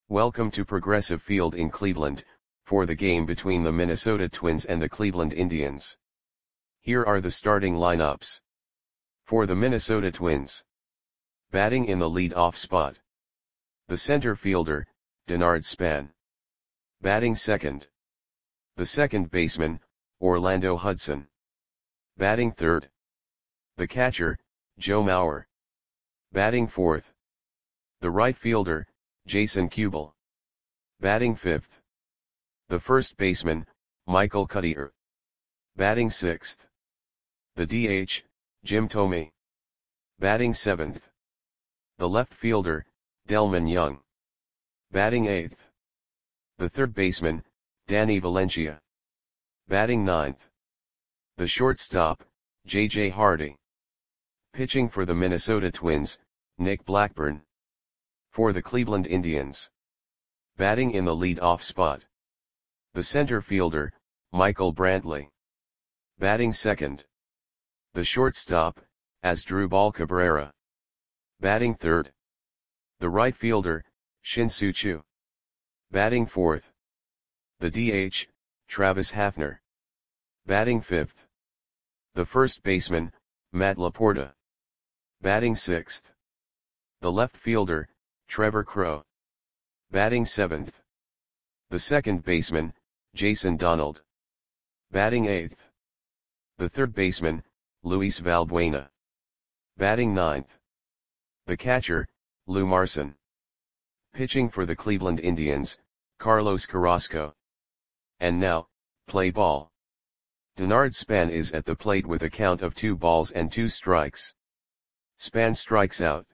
Welcome to Progressive Field in Cleveland, for the game between the Minnesota Twins and the Cleveland Indians. Here are the starting lineups. For the Minnesota Twins. Batting in the lead-off spot. The center fielder, Denard Span. Batting second. The second baseman, Orlando Hudson. Batting third. The catcher, Joe Mauer. Batting fourth. The right fielder, Jason Kubel. Batting fifth. The first baseman, Michael Cuddyer. Batting sixth. The DH, Jim Thome. Batting seventh. The left fielder, Delmon Young. Batting eighth. The third baseman, Danny Valencia. Batting ninth. The shortstop, J.J. Hardy. Pitching for the Minnesota Twins, Nick Blackburn. For the Cleveland Indians. Batting in the lead-off spot. The center fielder, Michael Brantley. Batting second. The shortstop, Asdrubal Cabrera. Batting third. The right fielder, Shin-Soo Choo. Batting fourth. The DH, Travis Hafner. Batting fifth. The first baseman, Matt Laporta. Batting sixth. The left fielder, Trevor Crowe. Batting seventh. The second baseman, Jason Donald. Batting eighth. The third baseman, Luis Valbuena. Batting ninth. The catcher, Lou Marson. Pitching for the Cleveland Indians, Carlos Carrasco. And now, play ball. Denard Span is at the plate with a count of 2 balls and 2 strikes. Span strikes out.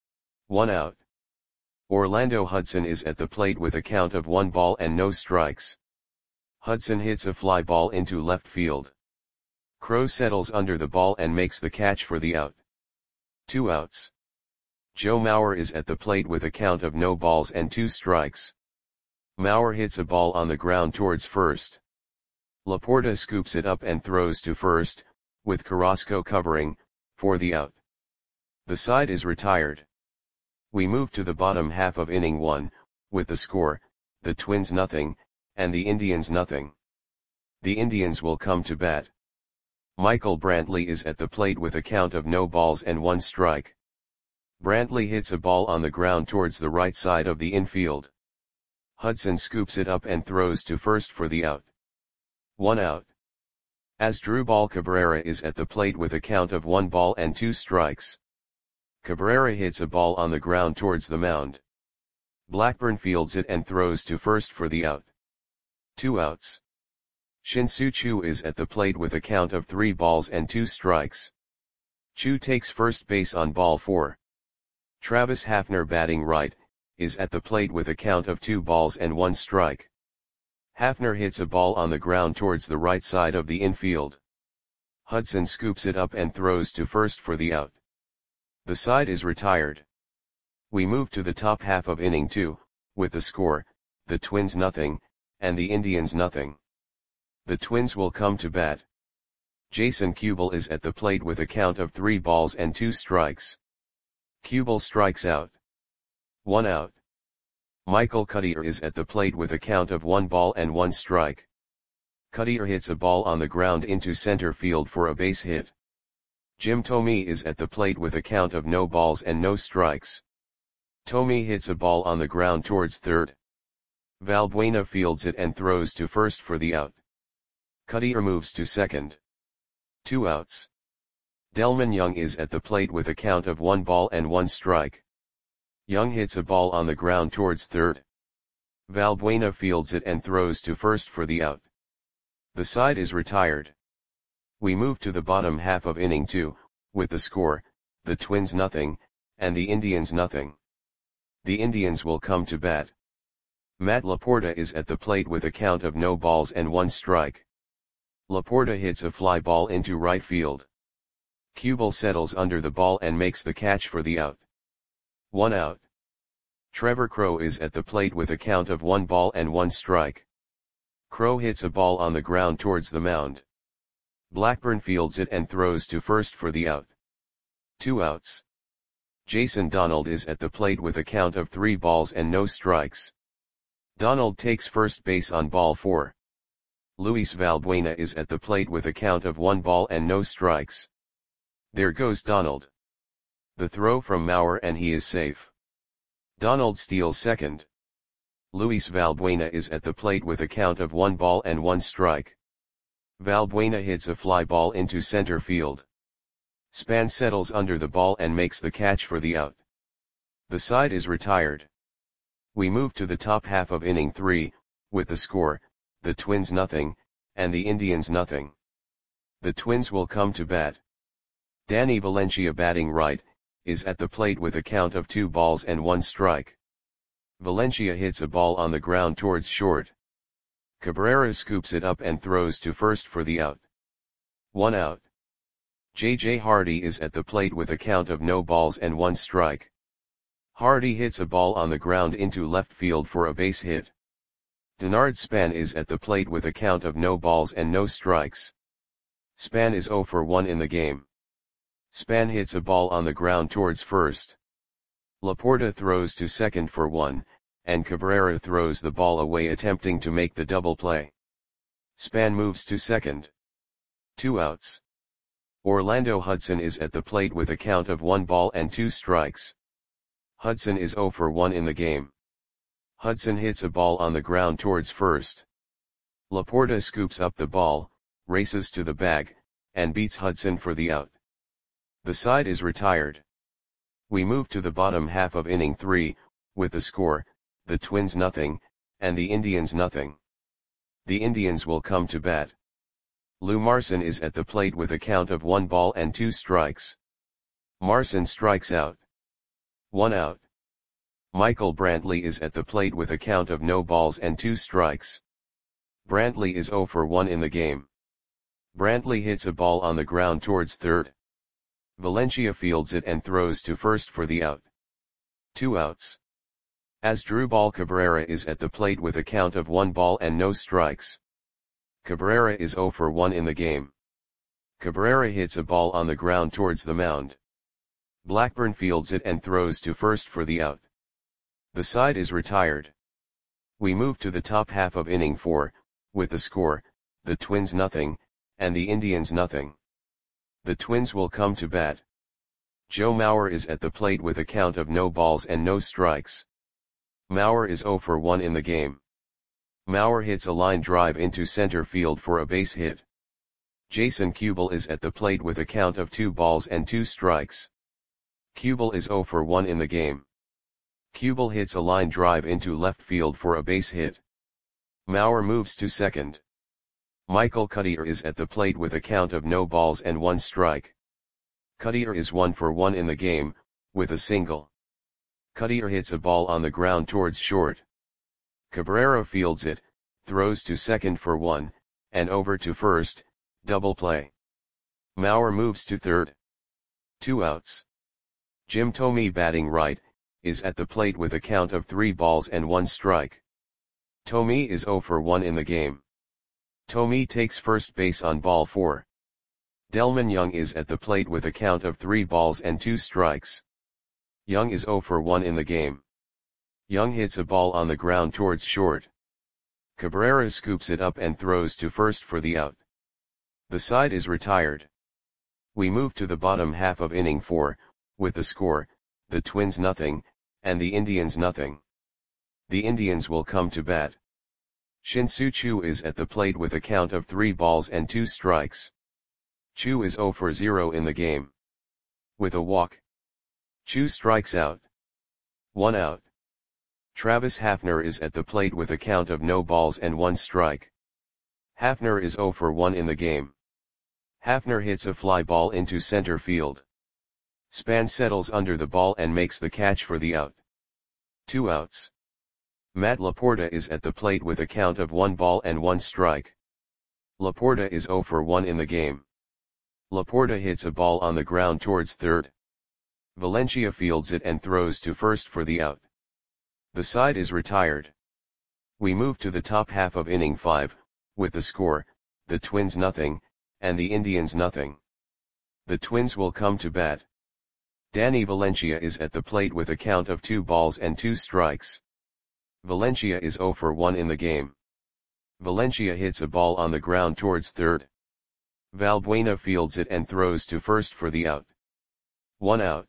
1 out. Orlando Hudson is at the plate with a count of 1 ball and no strikes. Hudson hits a fly ball into left field. Crowe settles under the ball and makes the catch for the out. 2 outs. Joe Mauer is at the plate with a count of no balls and 2 strikes. Mauer hits a ball on the ground towards first. Laporta scoops it up and throws to first, with Carrasco covering, for the out. The side is retired. We move to the bottom half of inning 1, with the score, the Twins 0, and the Indians 0. The Indians will come to bat. Michael Brantley is at the plate with a count of no balls and 1 strike. Brantley hits a ball on the ground towards the right side of the infield. Hudson scoops it up and throws to first for the out. 1 out. Asdrubal Cabrera is at the plate with a count of 1 ball and 2 strikes. Cabrera hits a ball on the ground towards the mound. Blackburn fields it and throws to first for the out. 2 outs. Shin-Soo Choo is at the plate with a count of 3 balls and 2 strikes. Choo takes first base on ball 4. Travis Hafner, batting right, is at the plate with a count of 2 balls and 1 strike. Hafner hits a ball on the ground towards the right side of the infield. Hudson scoops it up and throws to first for the out. The side is retired. We move to the top half of inning 2, with the score, the Twins 0, and the Indians 0. The Twins will come to bat. Jason Kubel is at the plate with a count of 3 balls and 2 strikes. Kubel strikes out. 1 out. Michael Cuddyer is at the plate with a count of 1 ball and 1 strike. Cuddyer hits a ball on the ground into center field for a base hit. Jim Thome is at the plate with a count of no balls and no strikes. Thome hits a ball on the ground towards third. Valbuena fields it and throws to first for the out. Cuddyer moves to second. 2 outs. Delmon Young is at the plate with a count of 1 ball and 1 strike. Young hits a ball on the ground towards third. Valbuena fields it and throws to first for the out. The side is retired. We move to the bottom half of inning 2, with the score, the Twins 0, and the Indians 0. The Indians will come to bat. Matt Laporta is at the plate with a count of no balls and 1 strike. Laporta hits a fly ball into right field. Kubel settles under the ball and makes the catch for the out. 1 out. Trevor Crowe is at the plate with a count of 1 ball and 1 strike. Crowe hits a ball on the ground towards the mound. Blackburn fields it and throws to first for the out. 2 outs. Jason Donald is at the plate with a count of 3 balls and no strikes. Donald takes first base on ball 4. Luis Valbuena is at the plate with a count of 1 ball and no strikes. There goes Donald. The throw from Mauer and he is safe. Donald steals second. Luis Valbuena is at the plate with a count of 1 ball and 1 strike. Valbuena hits a fly ball into center field. Span settles under the ball and makes the catch for the out. The side is retired. We move to the top half of inning 3, with the score, the Twins nothing, and the Indians nothing. The Twins will come to bat. Danny Valencia batting right, is at the plate with a count of 2 balls and 1 strike. Valencia hits a ball on the ground towards short. Cabrera scoops it up and throws to first for the out. 1 out. J.J. Hardy is at the plate with a count of no balls and 1 strike. Hardy hits a ball on the ground into left field for a base hit. Denard Span is at the plate with a count of no balls and no strikes. Span is 0 for 1 in the game. Span hits a ball on the ground towards first. Laporta throws to second for 1, and Cabrera throws the ball away attempting to make the double play. Span moves to second. 2 outs. Orlando Hudson is at the plate with a count of 1 ball and 2 strikes. Hudson is 0 for 1 in the game. Hudson hits a ball on the ground towards first. Laporta scoops up the ball, races to the bag, and beats Hudson for the out. The side is retired. We move to the bottom half of inning 3, with the score, the Twins nothing, and the Indians nothing. The Indians will come to bat. Lou Marson is at the plate with a count of 1 ball and 2 strikes. Marson strikes out. 1 out. Michael Brantley is at the plate with a count of no balls and 2 strikes. Brantley is 0 for 1 in the game. Brantley hits a ball on the ground towards third. Valencia fields it and throws to first for the out. 2 outs. Asdrubal Cabrera is at the plate with a count of 1 ball and no strikes. Cabrera is 0 for 1 in the game. Cabrera hits a ball on the ground towards the mound. Blackburn fields it and throws to first for the out. The side is retired. We move to the top half of inning 4, with the score, the Twins nothing, and the Indians nothing. The Twins will come to bat. Joe Mauer is at the plate with a count of no balls and no strikes. Mauer is 0 for 1 in the game. Mauer hits a line drive into center field for a base hit. Jason Kubel is at the plate with a count of 2 balls and 2 strikes. Kubel is 0 for 1 in the game. Kubel hits a line drive into left field for a base hit. Mauer moves to second. Michael Cuddyer is at the plate with a count of no balls and 1 strike. Cuddyer is 1 for 1 in the game, with a single. Cuddyer hits a ball on the ground towards short. Cabrera fields it, throws to second for 1, and over to first, double play. Mauer moves to third. 2 outs. Jim Thome batting right, is at the plate with a count of 3 balls and 1 strike. Thome is 0 for 1 in the game. Thome takes first base on ball 4. Delman Young is at the plate with a count of 3 balls and 2 strikes. Young is 0 for 1 in the game. Young hits a ball on the ground towards short. Cabrera scoops it up and throws to first for the out. The side is retired. We move to the bottom half of inning 4, with the score, the Twins nothing, and the Indians nothing. The Indians will come to bat. Shin-Soo Choo is at the plate with a count of 3 balls and 2 strikes. Choo is 0 for 0 in the game. With a walk. Choo strikes out. 1 out. Travis Hafner is at the plate with a count of no balls and 1 strike. Hafner is 0 for 1 in the game. Hafner hits a fly ball into center field. Span settles under the ball and makes the catch for the out. 2 outs. Matt Laporta is at the plate with a count of 1 ball and 1 strike. Laporta is 0 for 1 in the game. Laporta hits a ball on the ground towards third. Valencia fields it and throws to first for the out. The side is retired. We move to the top half of inning 5, with the score, the Twins nothing, and the Indians nothing. The Twins will come to bat. Danny Valencia is at the plate with a count of 2 balls and 2 strikes. Valencia is 0 for 1 in the game. Valencia hits a ball on the ground towards third. Valbuena fields it and throws to first for the out. 1 out.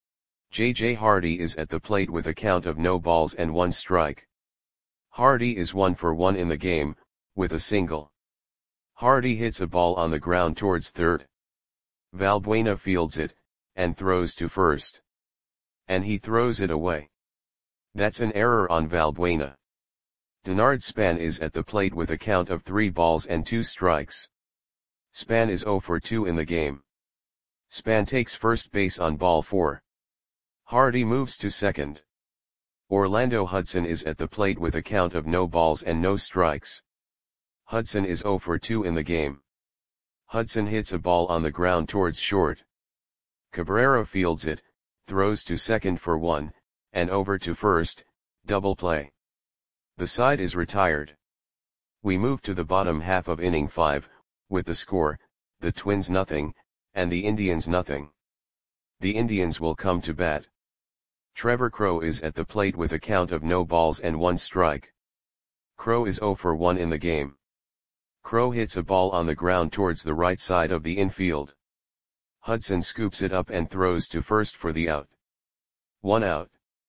J.J. Hardy is at the plate with a count of no balls and 1 strike. Hardy is 1 for 1 in the game, with a single. Hardy hits a ball on the ground towards third. Valbuena fields it, and throws to first. And he throws it away. That's an error on Valbuena. Denard Span is at the plate with a count of 3 balls and 2 strikes. Span is 0 for 2 in the game. Span takes first base on ball 4. Hardy moves to second. Orlando Hudson is at the plate with a count of no balls and no strikes. Hudson is 0 for 2 in the game. Hudson hits a ball on the ground towards short. Cabrera fields it, throws to second for 1, and over to first, double play. The side is retired. We move to the bottom half of inning 5, with the score, the Twins nothing, and the Indians nothing. The Indians will come to bat. Trevor Crowe is at the plate with a count of no balls and 1 strike. Crowe is 0 for 1 in the game. Crowe hits a ball on the ground towards the right side of the infield. Hudson scoops it up and throws to first for the out. 1 out.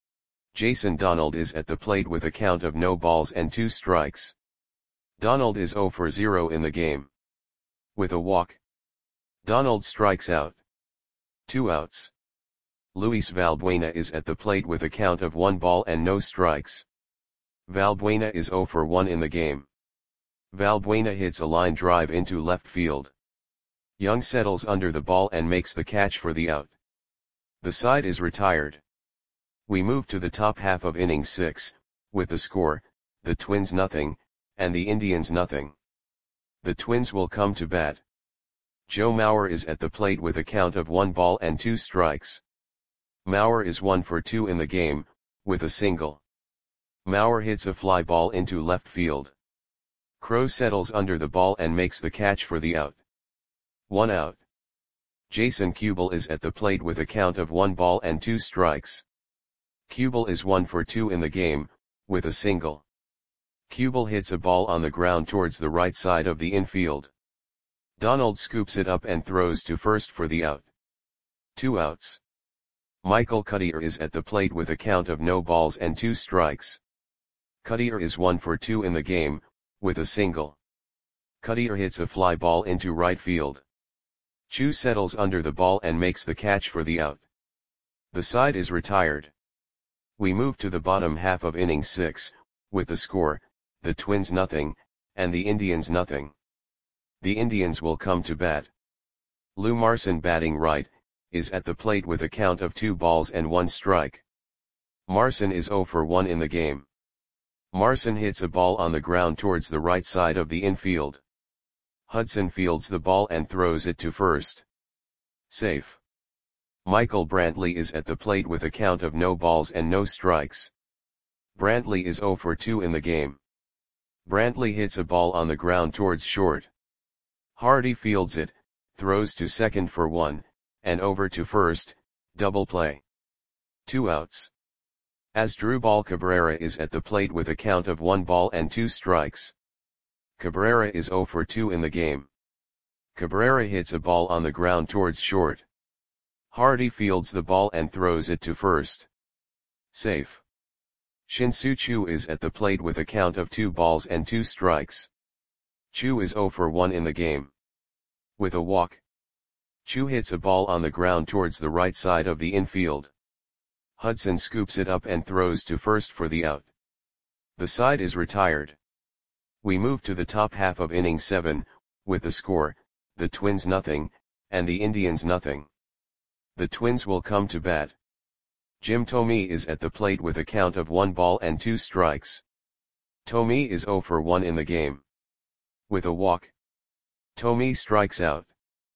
Jason Donald is at the plate with a count of no balls and 2 strikes. Donald is 0 for 0 in the game. With a walk. Donald strikes out. 2 outs. Luis Valbuena is at the plate with a count of 1 ball and no strikes. Valbuena is 0 for 1 in the game. Valbuena hits a line drive into left field. Young settles under the ball and makes the catch for the out. The side is retired. We move to the top half of inning 6, with the score, the Twins nothing, and the Indians nothing. The Twins will come to bat. Joe Mauer is at the plate with a count of 1 ball and 2 strikes. Mauer is 1 for 2 in the game, with a single. Mauer hits a fly ball into left field. Crowe settles under the ball and makes the catch for the out. 1 out. Jason Kubel is at the plate with a count of 1 ball and 2 strikes. Kubel is 1 for 2 in the game, with a single. Kubel hits a ball on the ground towards the right side of the infield. Donald scoops it up and throws to first for the out. 2 outs. Michael Cuddyer is at the plate with a count of no balls and 2 strikes. Cuddyer is 1 for 2 in the game, with a single. Cuddyer hits a fly ball into right field. Chu settles under the ball and makes the catch for the out. The side is retired. We move to the bottom half of inning 6, with the score, the Twins nothing, and the Indians nothing. The Indians will come to bat. Lou Marson batting right, is at the plate with a count of 2 balls and 1 strike. Marson is 0 for 1 in the game. Marson hits a ball on the ground towards the right side of the infield. Hudson fields the ball and throws it to first. Safe. Michael Brantley is at the plate with a count of no balls and no strikes. Brantley is 0 for 2 in the game. Brantley hits a ball on the ground towards short. Hardy fields it, throws to second for 1, and over to first, double play. 2 outs. Asdrubal Cabrera is at the plate with a count of 1 ball and 2 strikes. Cabrera is 0 for 2 in the game. Cabrera hits a ball on the ground towards short. Hardy fields the ball and throws it to first. Safe. Shin-Soo Choo is at the plate with a count of 2 balls and 2 strikes. Choo is 0 for 1 in the game. With a walk. Choo hits a ball on the ground towards the right side of the infield. Hudson scoops it up and throws to first for the out. The side is retired. We move to the top half of inning 7, with the score, the Twins nothing, and the Indians nothing. The Twins will come to bat. Jim Thome is at the plate with a count of 1 ball and 2 strikes. Thome is 0 for 1 in the game. With a walk. Thome strikes out.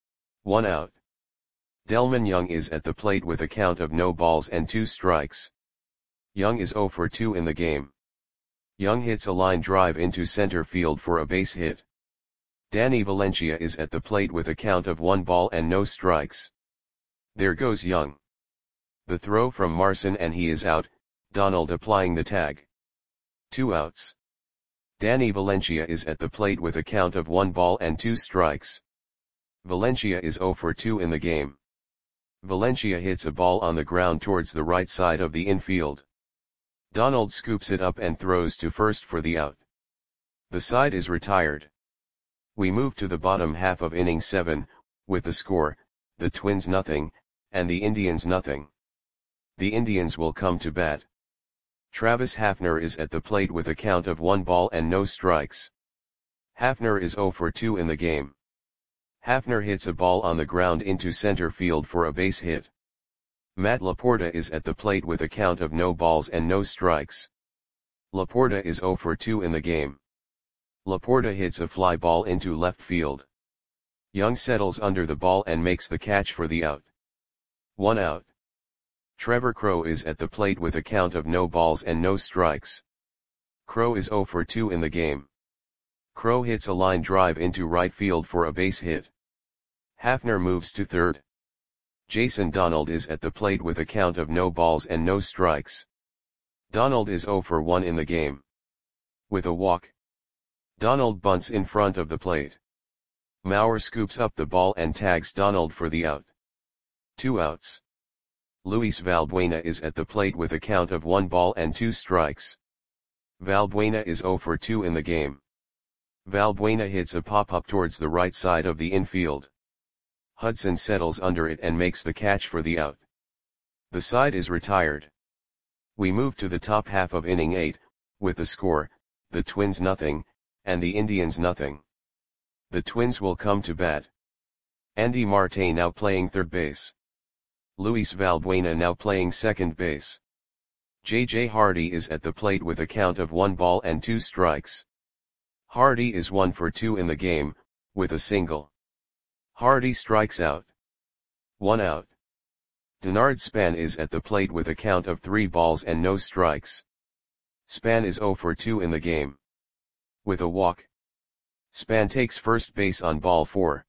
1 out. Delmon Young is at the plate with a count of no balls and 2 strikes. Young is 0 for 2 in the game. Young hits a line drive into center field for a base hit. Danny Valencia is at the plate with a count of 1 ball and no strikes. There goes Young. The throw from Marson and he is out, Donald applying the tag. 2 outs. Danny Valencia is at the plate with a count of 1 ball and 2 strikes. Valencia is 0 for 2 in the game. Valencia hits a ball on the ground towards the right side of the infield. Donald scoops it up and throws to first for the out. The side is retired. We move to the bottom half of inning 7, with the score, the Twins nothing, and the Indians nothing. The Indians will come to bat. Travis Hafner is at the plate with a count of 1 ball and no strikes. Hafner is 0 for 2 in the game. Hafner hits a ball on the ground into center field for a base hit. Matt Laporta is at the plate with a count of no balls and no strikes. Laporta is 0 for 2 in the game. Laporta hits a fly ball into left field. Young settles under the ball and makes the catch for the out. 1 out. Trevor Crowe is at the plate with a count of no balls and no strikes. Crowe is 0 for 2 in the game. Crowe hits a line drive into right field for a base hit. Hafner moves to third. Jason Donald is at the plate with a count of no balls and no strikes. Donald is 0 for 1 in the game. With a walk, Donald bunts in front of the plate. Mauer scoops up the ball and tags Donald for the out. 2 outs. Luis Valbuena is at the plate with a count of 1 ball and 2 strikes. Valbuena is 0 for 2 in the game. Valbuena hits a pop-up towards the right side of the infield. Hudson settles under it and makes the catch for the out. The side is retired. We move to the top half of inning 8, with the score, the Twins nothing, and the Indians nothing. The Twins will come to bat. Andy Marte now playing third base. Luis Valbuena now playing second base. J.J. Hardy is at the plate with a count of 1 ball and 2 strikes. Hardy is 1 for 2 in the game, with a single. Hardy strikes out. 1 out. Denard Span is at the plate with a count of 3 balls and no strikes. Span is 0 for 2 in the game. With a walk, Span takes first base on ball 4.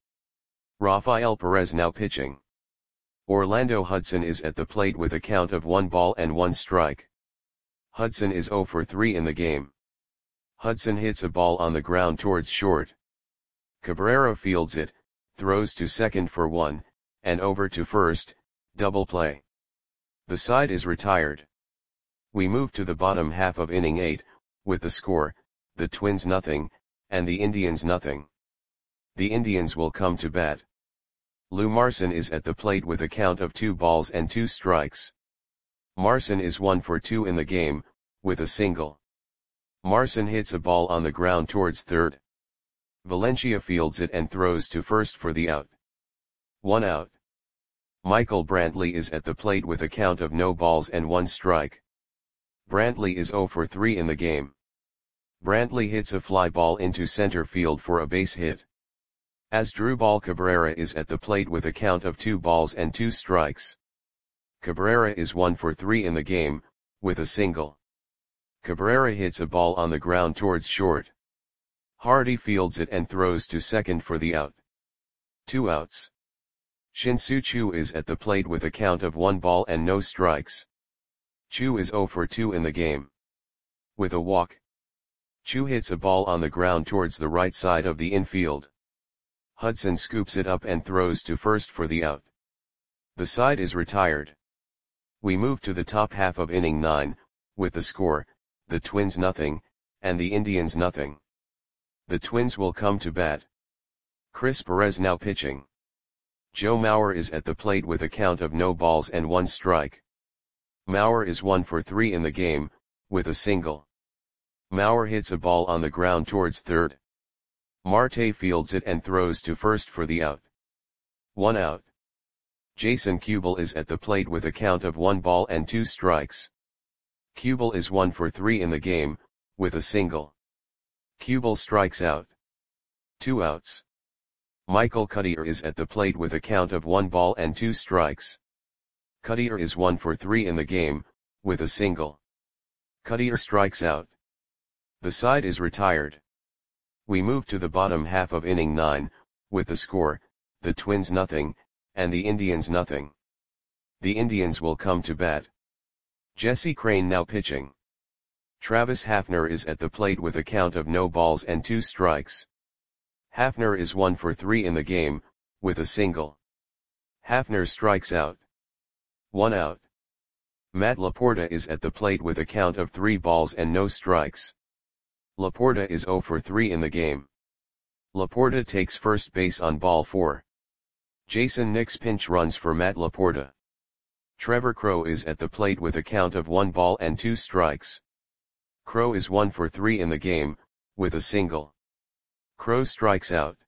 Rafael Perez now pitching. Orlando Hudson is at the plate with a count of 1 ball and 1 strike. Hudson is 0 for 3 in the game. Hudson hits a ball on the ground towards short. Cabrera fields it, throws to second for 1, and over to first, double play. The side is retired. We move to the bottom half of inning 8, with the score, the Twins nothing, and the Indians nothing. The Indians will come to bat. Lou Marson is at the plate with a count of 2 balls and 2 strikes. Marson is 1 for 2 in the game, with a single. Marson hits a ball on the ground towards third. Valencia fields it and throws to first for the out. 1 out. Michael Brantley is at the plate with a count of no balls and 1 strike. Brantley is 0 for 3 in the game. Brantley hits a fly ball into center field for a base hit. Asdrubal Cabrera is at the plate with a count of 2 balls and 2 strikes. Cabrera is 1 for 3 in the game, with a single. Cabrera hits a ball on the ground towards short. Hardy fields it and throws to second for the out. 2 outs. Shin-Soo Choo is at the plate with a count of 1 ball and no strikes. Choo is 0 for 2 in the game. With a walk, Choo hits a ball on the ground towards the right side of the infield. Hudson scoops it up and throws to first for the out. The side is retired. We move to the top half of inning 9, with the score, the Twins nothing, and the Indians nothing. The Twins will come to bat. Chris Perez now pitching. Joe Mauer is at the plate with a count of no balls and 1 strike. Mauer is 1 for 3 in the game, with a single. Mauer hits a ball on the ground towards third. Marte fields it and throws to first for the out. 1 out. Jason Kubel is at the plate with a count of 1 ball and 2 strikes. Kubel is 1 for 3 in the game, with a single. Kubel strikes out. 2 outs. Michael Cuddyer is at the plate with a count of 1 ball and 2 strikes. Cuddyer is 1 for 3 in the game, with a single. Cuddyer strikes out. The side is retired. We move to the bottom half of inning 9, with the score, the Twins nothing, and the Indians nothing. The Indians will come to bat. Jesse Crain now pitching. Travis Hafner is at the plate with a count of no balls and 2 strikes. Hafner is 1 for 3 in the game, with a single. Hafner strikes out. 1 out. Matt Laporta is at the plate with a count of 3 balls and no strikes. Laporta is 0 for 3 in the game. Laporta takes first base on ball 4. Jason Nix pinch runs for Matt Laporta. Trevor Crowe is at the plate with a count of 1 ball and 2 strikes. Crowe is 1 for 3 in the game, with a single. Crowe strikes out.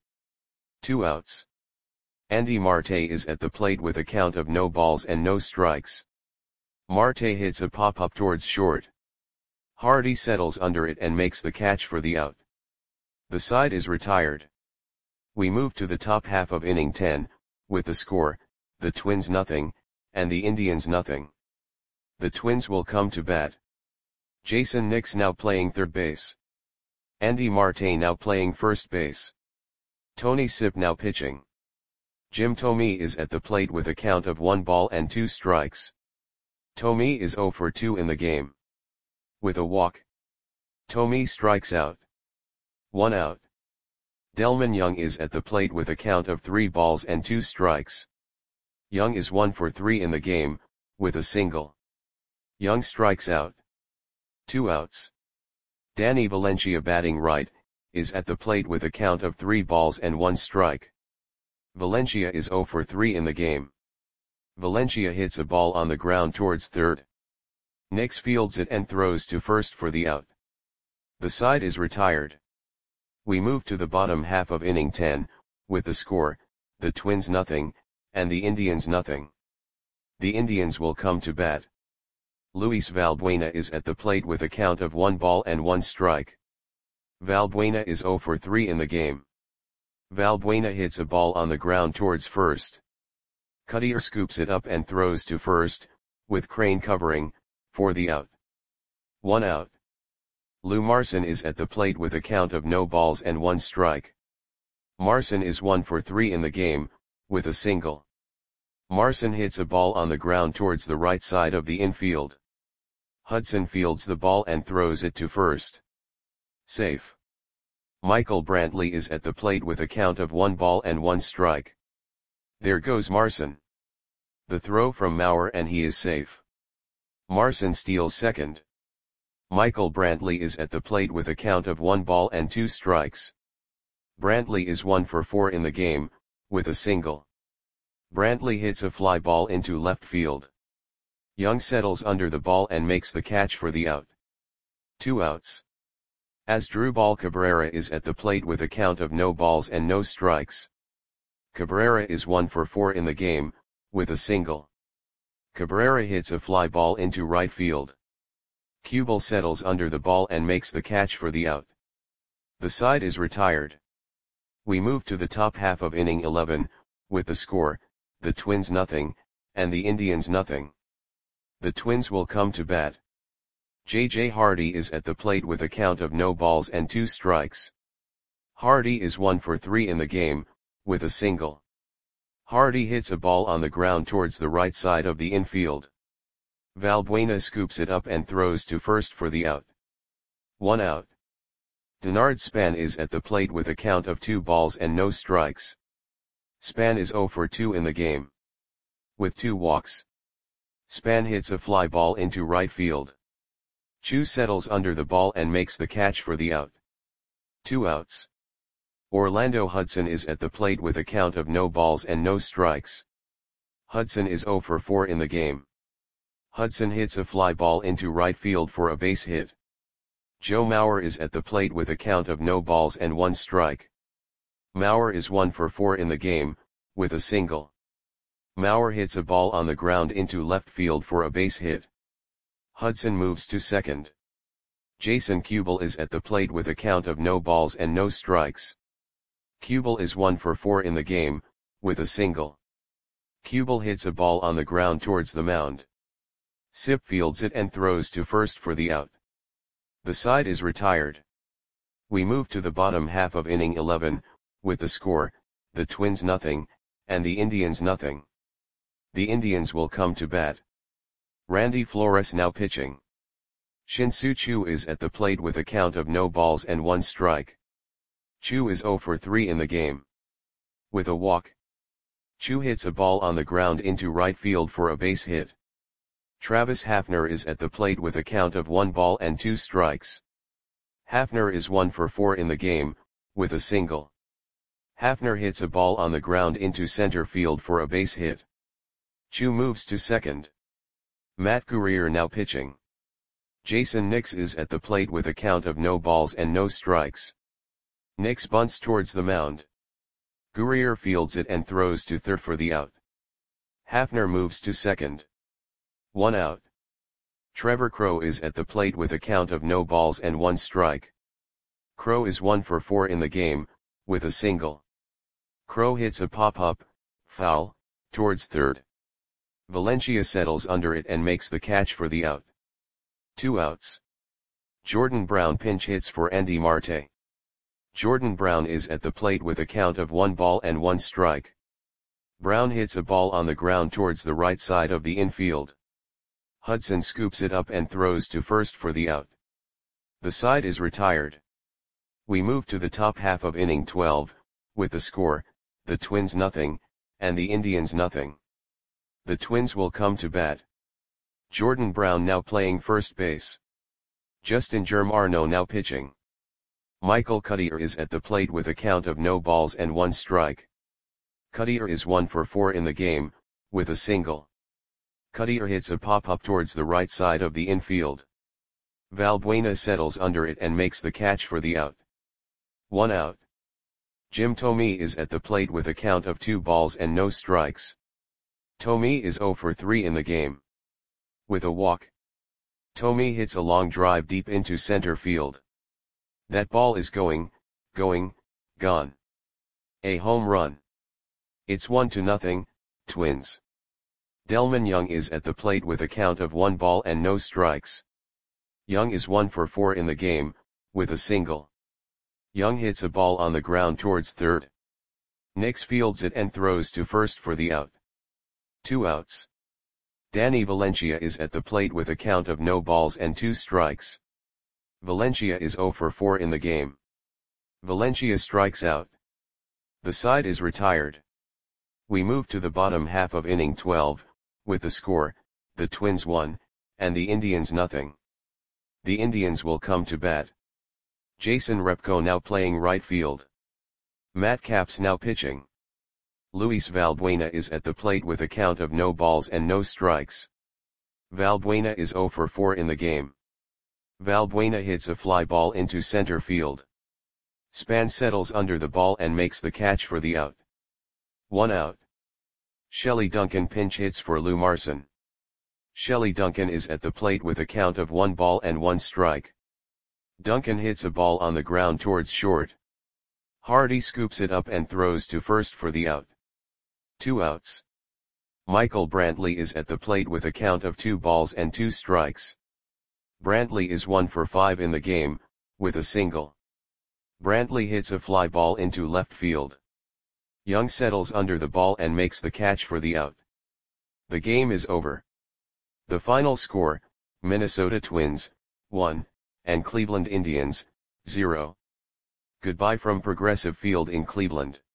2 outs. Andy Marte is at the plate with a count of no balls and no strikes. Marte hits a pop-up towards short. Hardy settles under it and makes the catch for the out. The side is retired. We move to the top half of inning 10, with the score, the Twins nothing, and the Indians nothing. The Twins will come to bat. Jason Nix now playing third base. Andy Marte now playing first base. Tony Sipp now pitching. Jim Thome is at the plate with a count of 1 ball and 2 strikes. Thome is 0 for 2 in the game. With a walk. Thome strikes out. 1 out. Delmon Young is at the plate with a count of 3 balls and 2 strikes. Young is 1 for 3 in the game, with a single. Young strikes out. 2 outs. Danny Valencia batting right, is at the plate with a count of 3 balls and 1 strike. Valencia is 0 for 3 in the game. Valencia hits a ball on the ground towards third. Nix fields it and throws to first for the out. The side is retired. We move to the bottom half of inning 10, with the score, the Twins nothing, and the Indians nothing. The Indians will come to bat. Luis Valbuena is at the plate with a count of 1 ball and 1 strike. Valbuena is 0 for 3 in the game. Valbuena hits a ball on the ground towards first. Cuddyer scoops it up and throws to first, with Crane covering, for the out. 1 out. Lou Marson is at the plate with a count of no balls and 1 strike. Marson is 1 for 3 in the game, with a single. Marson hits a ball on the ground towards the right side of the infield. Hudson fields the ball and throws it to first. Safe. Michael Brantley is at the plate with a count of 1 ball and 1 strike. There goes Marson. The throw from Mauer and he is safe. Marson steals second. Michael Brantley is at the plate with a count of 1 ball and 2 strikes. Brantley is 1 for 4 in the game, with a single. Brantley hits a fly ball into left field. Young settles under the ball and makes the catch for the out. 2 outs. Asdrubal Cabrera is at the plate with a count of no balls and no strikes. Cabrera is 1 for 4 in the game, with a single. Cabrera hits a fly ball into right field. Kubel settles under the ball and makes the catch for the out. The side is retired. We move to the top half of inning 11, with the score, the Twins nothing, and the Indians nothing. The Twins will come to bat. J.J. Hardy is at the plate with a count of no balls and 2 strikes. Hardy is 1 for 3 in the game, with a single. Hardy hits a ball on the ground towards the right side of the infield. Valbuena scoops it up and throws to first for the out. 1 out. Denard Span is at the plate with a count of 2 balls and no strikes. Span is 0 for 2 in the game. With 2 walks. Span hits a fly ball into right field. Chu settles under the ball and makes the catch for the out. 2 outs. Orlando Hudson is at the plate with a count of no balls and no strikes. Hudson is 0 for 4 in the game. Hudson hits a fly ball into right field for a base hit. Joe Mauer is at the plate with a count of no balls and 1 strike. Mauer is 1 for 4 in the game, with a single. Mauer hits a ball on the ground into left field for a base hit. Hudson moves to second. Jason Kubel is at the plate with a count of no balls and no strikes. Kubel is 1 for 4 in the game, with a single. Kubel hits a ball on the ground towards the mound. Sipp fields it and throws to first for the out. The side is retired. We move to the bottom half of inning 11, with the score, the Twins nothing, and the Indians nothing. The Indians will come to bat. Randy Flores now pitching. Shin-Soo Choo is at the plate with a count of no balls and 1 strike. Choo is 0 for 3 in the game. With a walk, Choo hits a ball on the ground into right field for a base hit. Travis Hafner is at the plate with a count of 1 ball and 2 strikes. Hafner is 1 for 4 in the game, with a single. Hafner hits a ball on the ground into center field for a base hit. Choo moves to second. Matt Guerrier now pitching. Jason Nix is at the plate with a count of no balls and no strikes. Nix bunts towards the mound. Guerrier fields it and throws to third for the out. Hafner moves to second. 1 out. Trevor Crowe is at the plate with a count of no balls and 1 strike. Crowe is 1 for 4 in the game, with a single. Crowe hits a pop-up, foul, towards third. Valencia settles under it and makes the catch for the out. 2 outs. Jordan Brown pinch hits for Andy Marte. Jordan Brown is at the plate with a count of 1 ball and 1 strike. Brown hits a ball on the ground towards the right side of the infield. Hudson scoops it up and throws to first for the out. The side is retired. We move to the top half of inning 12, with the score, the Twins nothing, and the Indians nothing. The Twins will come to bat. Jordan Brown now playing first base. Justin Germano now pitching. Michael Cuddyer is at the plate with a count of no balls and 1 strike. Cuddyer is 1 for 4 in the game, with a single. Cuddyer hits a pop-up towards the right side of the infield. Valbuena settles under it and makes the catch for the out. 1 out. Jim Thome is at the plate with a count of 2 balls and no strikes. Thome is 0 for 3 in the game. With a walk, Thome hits a long drive deep into center field. That ball is going, gone. A home run. It's 1-0, Twins. Delmon Young is at the plate with a count of 1 ball and no strikes. Young is 1 for 4 in the game, with a single. Young hits a ball on the ground towards third. Nix fields it and throws to first for the out. 2 outs. Danny Valencia is at the plate with a count of no balls and 2 strikes. Valencia is 0 for 4 in the game. Valencia strikes out. The side is retired. We move to the bottom half of inning 12, with the score, the Twins 1, and the Indians nothing. The Indians will come to bat. Jason Repko now playing right field. Matt Capps now pitching. Luis Valbuena is at the plate with a count of no balls and no strikes. Valbuena is 0 for 4 in the game. Valbuena hits a fly ball into center field. Span settles under the ball and makes the catch for the out. 1 out. Shelley Duncan pinch hits for Lou Marson. Shelley Duncan is at the plate with a count of 1 ball and 1 strike. Duncan hits a ball on the ground towards short. Hardy scoops it up and throws to first for the out. 2 outs. Michael Brantley is at the plate with a count of 2 balls and 2 strikes. Brantley is 1 for 5 in the game, with a single. Brantley hits a fly ball into left field. Young settles under the ball and makes the catch for the out. The game is over. The final score, Minnesota Twins, 1, and Cleveland Indians, 0. Goodbye from Progressive Field in Cleveland.